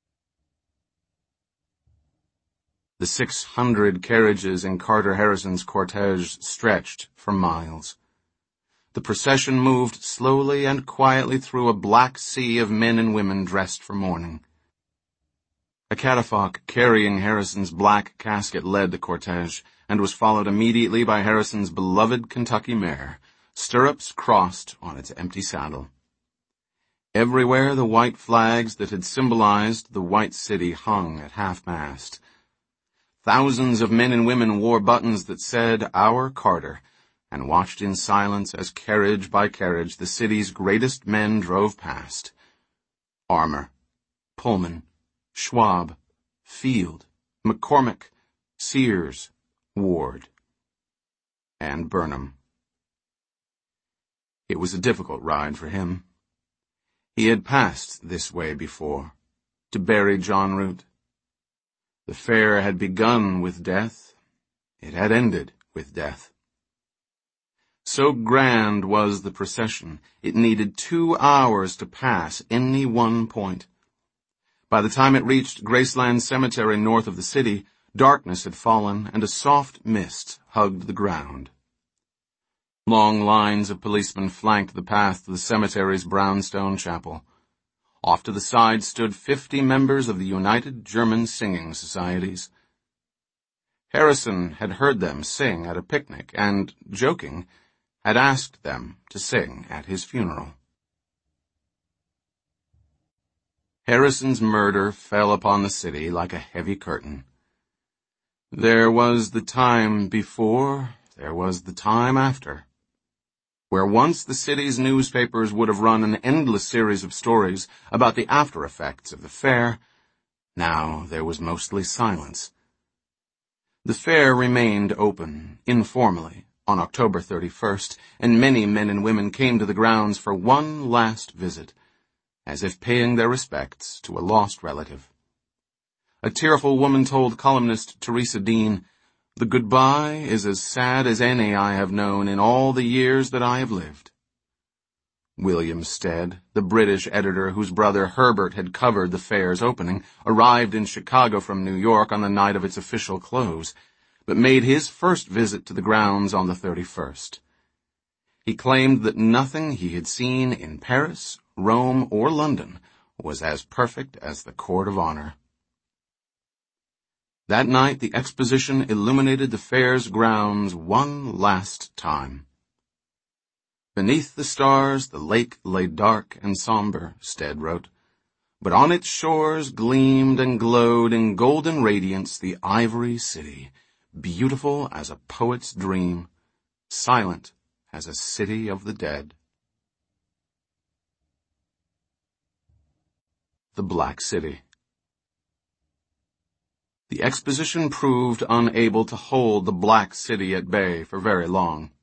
Speaker 1: The 600 carriages in Carter Harrison's cortege stretched for miles. The procession moved slowly and quietly through a black sea of men and women dressed for mourning. A catafalque carrying Harrison's black casket led the cortege, and was followed immediately by Harrison's beloved Kentucky mare, stirrups crossed on its empty saddle. Everywhere the white flags that had symbolized the White City hung at half-mast. Thousands of men and women wore buttons that said, "Our Carter," and watched in silence as carriage by carriage the city's greatest men drove past. Armour, Pullman, Schwab, Field, McCormick, Sears, Ward, and Burnham. It was a difficult ride for him. He had passed this way before, to bury John Root. The fair had begun with death. It had ended with death. So grand was the procession, it needed 2 hours to pass any one point. By the time it reached Graceland Cemetery north of the city, darkness had fallen and a soft mist hugged the ground. Long lines of policemen flanked the path to the cemetery's brownstone chapel. Off to the side stood 50 members of the United German Singing Societies. Harrison had heard them sing at a picnic and, joking, had asked them to sing at his funeral. Harrison's murder fell upon the city like a heavy curtain. There was the time before, there was the time after. Where once the city's newspapers would have run an endless series of stories about the after-effects of the fair, now there was mostly silence. The fair remained open, informally, on October 31st, and many men and women came to the grounds for one last visit, as if paying their respects to a lost relative. A tearful woman told columnist Teresa Dean, "The goodbye is as sad as any I have known in all the years that I have lived." William Stead, the British editor whose brother Herbert had covered the fair's opening, arrived in Chicago from New York on the night of its official close, but made his first visit to the grounds on the 31st. He claimed that nothing he had seen in Paris, Rome, or London was as perfect as the Court of Honor. That night the exposition illuminated the fair's grounds one last time. Beneath the stars the lake lay dark and somber, Stead wrote, but on its shores gleamed and glowed in golden radiance the ivory city, beautiful as a poet's dream, silent as a city of the dead. The Black City. The exposition proved unable to hold the Black City at bay for very long.